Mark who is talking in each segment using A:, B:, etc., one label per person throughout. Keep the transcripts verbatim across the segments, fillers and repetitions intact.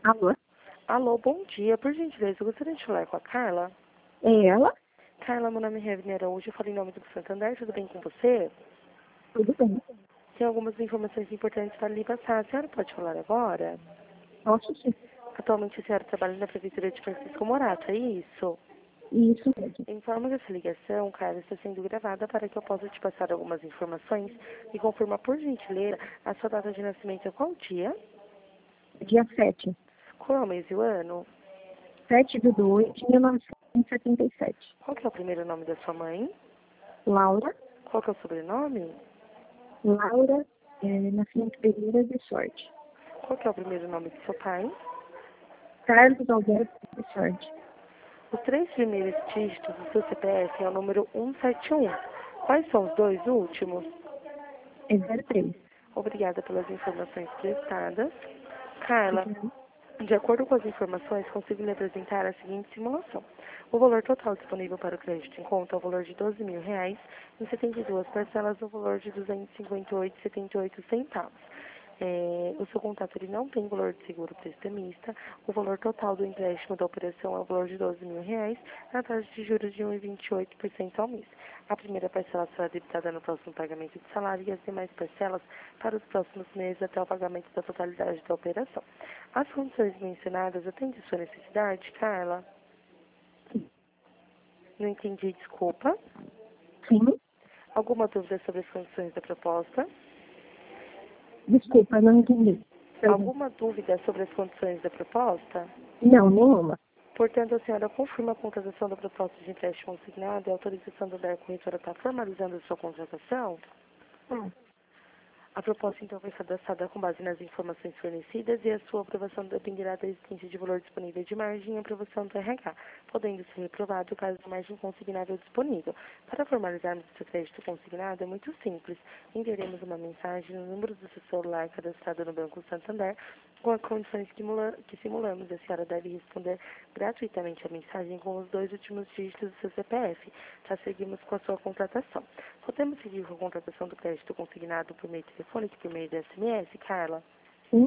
A: Alô?
B: Alô, bom dia. Por gentileza, eu gostaria de falar com a Carla.
A: É ela?
B: Carla, meu nome é Revine Araújo, eu falo em nome do Santander, tudo bem com você?
A: Tudo bem.
B: Tem algumas informações importantes para lhe passar. A senhora pode falar agora?
A: Posso sim.
B: Atualmente a senhora trabalha na Prefeitura de Francisco Morato, é isso?
A: Isso mesmo.
B: Informo que essa ligação, Carla, está sendo gravada para que eu possa te passar algumas informações e confirmar, por gentileza, a sua data de nascimento é qual dia?
A: Dia sete.
B: Qual é o mês e o ano?
A: sete de dois de mil novecentos e setenta e sete.
B: Qual que é o primeiro nome da sua mãe?
A: Laura.
B: Qual que é o sobrenome?
A: Laura é, Nascimento Pereira de Sorte.
B: Qual que é o primeiro nome do seu pai?
A: Carlos Alberto de Sorte.
B: Os três primeiros dígitos do seu C P F é o número cento e setenta e um. Quais são os dois últimos?
A: É zero três.
B: Obrigada pelas informações prestadas. Carla,
A: Uhum.
B: de acordo com as informações, consigo lhe apresentar a seguinte simulação. O valor total disponível para o crédito em conta é o valor de doze mil reais em setenta e duas parcelas no valor de duzentos e cinquenta e oito vírgula setenta e oito centavos. É, o seu contrato ele não tem valor de seguro prestamista. O valor total do empréstimo da operação é o valor de doze mil reais, na taxa de juros de um vírgula vinte e oito por cento ao mês. A primeira parcela será debitada no próximo pagamento de salário e as demais parcelas para os próximos meses até o pagamento da totalidade da operação. As condições mencionadas atendem sua necessidade, Carla? Não entendi, desculpa.
A: Sim.
B: Alguma dúvida sobre as condições da proposta?
A: Desculpa, não entendi. Perdão.
B: Alguma dúvida sobre as condições da proposta?
A: Não, nenhuma.
B: Portanto, a senhora confirma a contratação da proposta de empréstimo consignado e a autorização da D E R corretora está formalizando a sua contratação?
A: Ah,
B: A proposta, então, foi cadastrada com base nas informações fornecidas e a sua aprovação dependerá da existência de valor disponível de margem e aprovação do R H, podendo ser reprovado caso a margem consignável disponível. Para formalizarmos o seu crédito consignado, é muito simples. Enviaremos uma mensagem no número do seu celular cadastrado no Banco Santander com as condições que, simula que simulamos. A senhora deve responder gratuitamente a mensagem com os dois últimos dígitos do seu C P F. Já seguimos com a sua contratação. Podemos seguir com a contratação do crédito consignado por meio telefônico e por meio de S M S, Carla?
A: sim.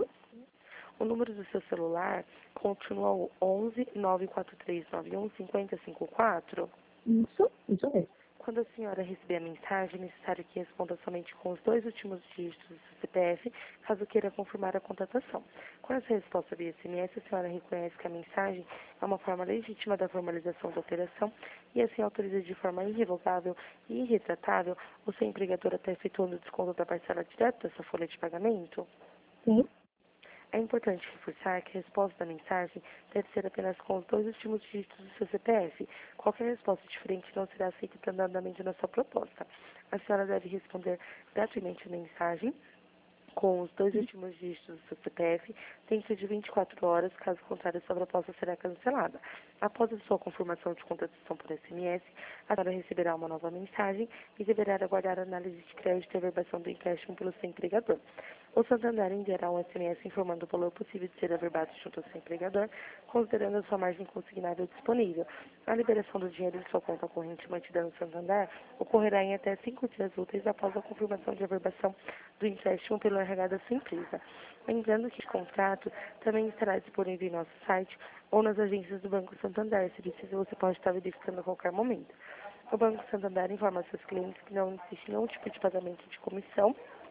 B: O número do seu celular continua o onze, nove quatro três nove um, cinco zero cinco quatro?
A: Isso. Isso mesmo.
B: Quando a senhora receber a mensagem, é necessário que responda somente com os dois últimos dígitos do seu C P F, caso queira confirmar a contratação. Com essa resposta via S M S, a senhora reconhece que a mensagem é uma forma legítima da formalização da operação e assim autoriza de forma irrevogável e irretratável o seu empregador até efetuando o desconto da parcela direta da sua folha de pagamento?
A: Sim.
B: É importante reforçar que a resposta da mensagem deve ser apenas com os dois últimos dígitos do seu C P F. Qualquer resposta diferente não será aceita pelo andamento da sua proposta. A senhora deve responder gratuitamente a mensagem com os dois últimos dígitos do seu C P F dentro de vinte e quatro horas, caso contrário, sua proposta será cancelada. Após a sua confirmação de contratação por S M S, a senhora receberá uma nova mensagem e deverá aguardar a análise de crédito e averbação do empréstimo pelo seu empregador. O Santander enviará um S M S informando o valor possível de ser averbado junto ao seu empregador, considerando a sua margem consignável disponível. A liberação do dinheiro de sua conta corrente mantida no Santander ocorrerá em até cinco dias úteis após a confirmação de averbação do empréstimo pelo R H da sua empresa. Lembrando que o contrato também estará disponível em nosso site ou nas agências do Banco Santander. Se preciso, você pode estar verificando a qualquer momento. O Banco Santander informa seus clientes que não existe nenhum tipo de pagamento de comissão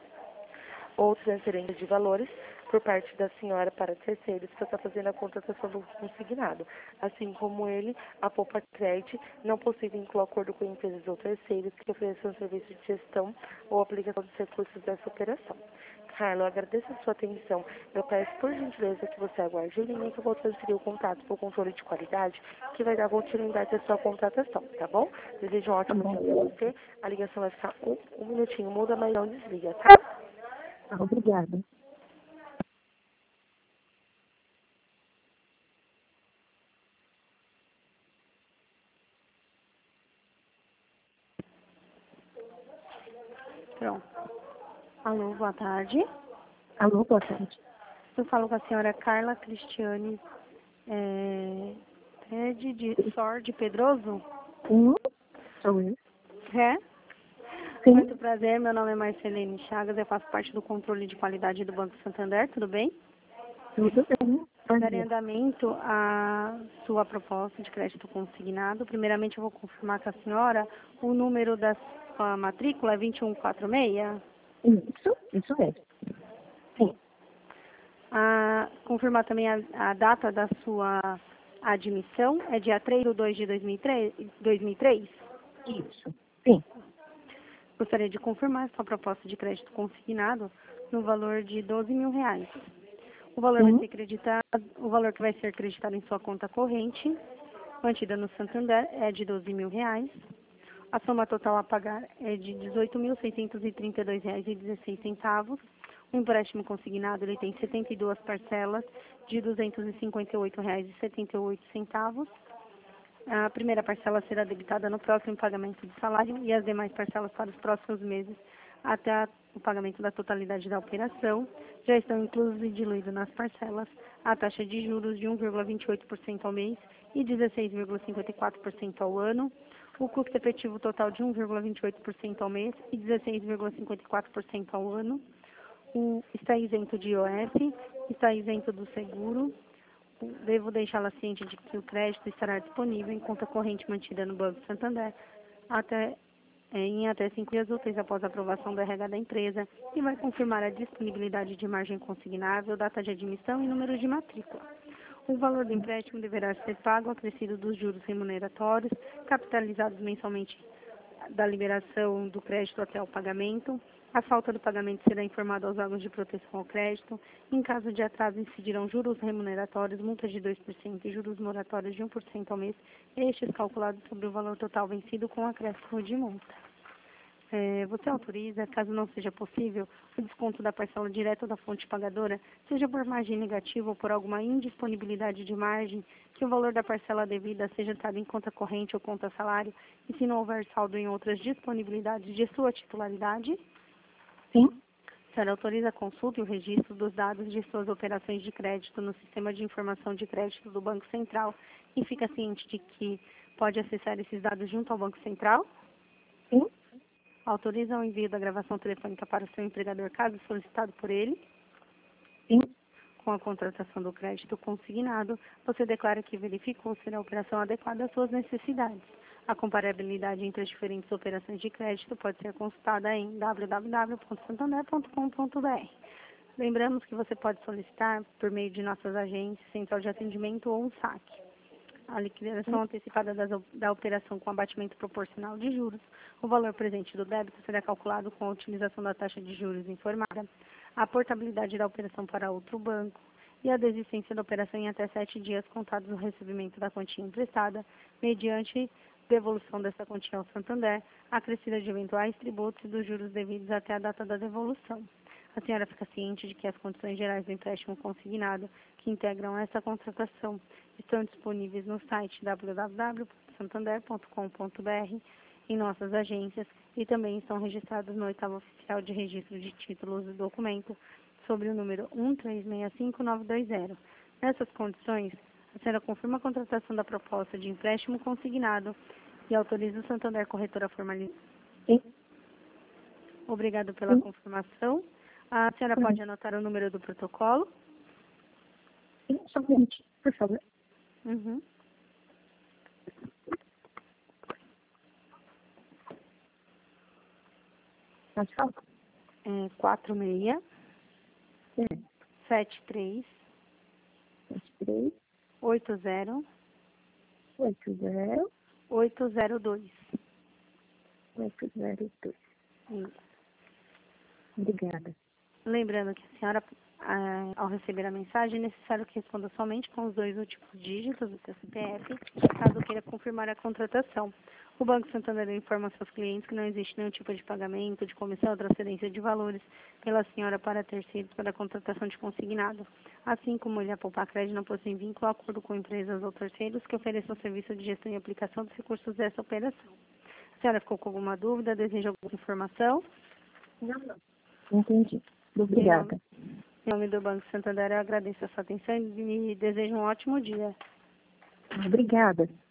B: ou transferência de valores por parte da senhora para terceiros para estar fazendo a contratação do consignado. Assim como ele, a Poupa Credit não possui vínculo acordo com empresas ou terceiros que ofereçam serviço de gestão ou aplicação dos recursos dessa operação. Carla, eu agradeço a sua atenção. Eu peço por gentileza que você aguarde em linha que eu vou transferir o contato para o controle de qualidade, que vai dar continuidade à sua contratação, tá bom? Desejo um
A: Tá
B: ótimo
A: bom.
B: dia para você. A ligação vai ficar um, um minutinho muda, mas não desliga, tá?
A: Ah, obrigada.
C: Pronto. Alô, boa tarde.
A: Alô, boa tarde.
C: Eu falo com a senhora Carla Cristiane é, Ted de Sor de Pedroso.
A: Sim. Sou eu.
C: É?
A: Sim.
C: Muito prazer, meu nome é Marcelene Chagas, eu faço parte do controle de qualidade do Banco Santander, tudo bem?
A: Tudo bem.
C: Dar em
A: dia.
C: andamento a sua proposta de crédito consignado. Primeiramente, eu vou confirmar com a senhora o número da sua matrícula é vinte e um quarenta e seis.
A: Isso, isso é. Sim,
C: Ah, confirmar também a, a data da sua admissão, é dia três de dois de dois mil e três? dois mil e três?
A: isso. Sim,
C: Gostaria de confirmar sua proposta de crédito consignado no valor de doze mil reais. O valor vai
A: sim,
C: ser acreditado, o valor que vai ser acreditado em sua conta corrente, mantida no Santander, é de doze mil reais. A soma total a pagar é de dezoito mil seiscentos e trinta e dois reais e dezesseis centavos. O empréstimo consignado ele tem setenta e duas parcelas de duzentos e cinquenta e oito reais e setenta e oito centavos. A primeira parcela será debitada no próximo pagamento do salário e as demais parcelas para os próximos meses até a- o pagamento da totalidade da operação. Já estão inclusos e diluídos nas parcelas a taxa de juros de um vírgula vinte e oito por cento ao mês e dezesseis vírgula cinquenta e quatro por cento ao ano, o custo efetivo total de um vírgula vinte e oito por cento ao mês e dezesseis vírgula cinquenta e quatro por cento ao ano, o, está isento de I O F, está isento do seguro. Devo deixá-la ciente de que o crédito estará disponível em conta corrente mantida no Banco Santander até, eh, em até cinco dias úteis após a aprovação do R H da empresa e vai confirmar a disponibilidade de margem consignável, data de admissão e número de matrícula. O valor do empréstimo deverá ser pago acrescido dos juros remuneratórios, capitalizados mensalmente da liberação do crédito até o pagamento. A falta do pagamento será informada aos órgãos de proteção ao crédito. Em caso de atraso, incidirão juros remuneratórios, multas de dois por cento e juros moratórios de um por cento ao mês, estes calculados sobre o valor total vencido com acréscimo de multa. É, você autoriza, caso não seja possível, o desconto da parcela direta da fonte pagadora, seja por margem negativa ou por alguma indisponibilidade de margem, que o valor da parcela devida seja dado em conta corrente ou conta salário, e se não houver saldo em outras disponibilidades de sua titularidade?
A: sim,
C: A senhora autoriza a consulta e o registro dos dados de suas operações de crédito no Sistema de Informação de Crédito do Banco Central e fica ciente de que pode acessar esses dados junto ao Banco Central?
A: sim,
C: Autoriza o envio da gravação telefônica para o seu empregador, caso solicitado por ele.
A: sim,
C: Com a contratação do crédito consignado, você declara que verificou ser a operação adequada às suas necessidades. A comparabilidade entre as diferentes operações de crédito pode ser consultada em w w w ponto santander ponto com ponto b r. Lembramos que você pode solicitar, por meio de nossas agências, central de atendimento ou um saque, a liquidação antecipada das, da operação com abatimento proporcional de juros. O valor presente do débito será calculado com a utilização da taxa de juros informada, a portabilidade da operação para outro banco e a desistência da operação em até sete dias contados no recebimento da quantia emprestada, mediante devolução dessa quantia ao Santander, acrescida de eventuais tributos e dos juros devidos até a data da devolução. A senhora fica ciente de que as condições gerais do empréstimo consignado que integram essa contratação estão disponíveis no site w w w ponto santander ponto com ponto b r, em nossas agências, e também estão registrados no oitavo oficial de registro de títulos do documento sobre o número um três seis cinco nove dois zero. Nessas condições, a senhora confirma a contratação da proposta de empréstimo consignado e autoriza o Santander Corretora a formalizar.
A: sim,
C: Obrigado pela
A: sim.
C: confirmação. A senhora pode anotar o número do protocolo?
A: Sim, só um minutinho, por favor.
C: Uhum.
A: Pode falar?
C: É quatro seis
A: É,
C: sete três
A: sete três,
C: oito zero
A: oito zero,
C: oito zero dois.
A: oito zero dois.
C: Isso.
A: Obrigada.
C: Lembrando que a senhora, ah, ao receber a mensagem, é necessário que responda somente com os dois últimos dígitos do seu C P F, caso queira confirmar a contratação. O Banco Santander informa aos seus clientes que não existe nenhum tipo de pagamento, de comissão ou transferência de valores pela senhora para terceiros para a contratação de consignado. Assim como ele a poupar crédito não possui vínculo a acordo com empresas ou terceiros que ofereçam serviço de gestão e aplicação dos recursos dessa operação. A senhora ficou com alguma dúvida? Deseja alguma informação?
A: Não, não. Entendi. Obrigada.
C: Em nome do Banco Santander, eu agradeço a sua atenção e desejo um ótimo dia.
A: Obrigada.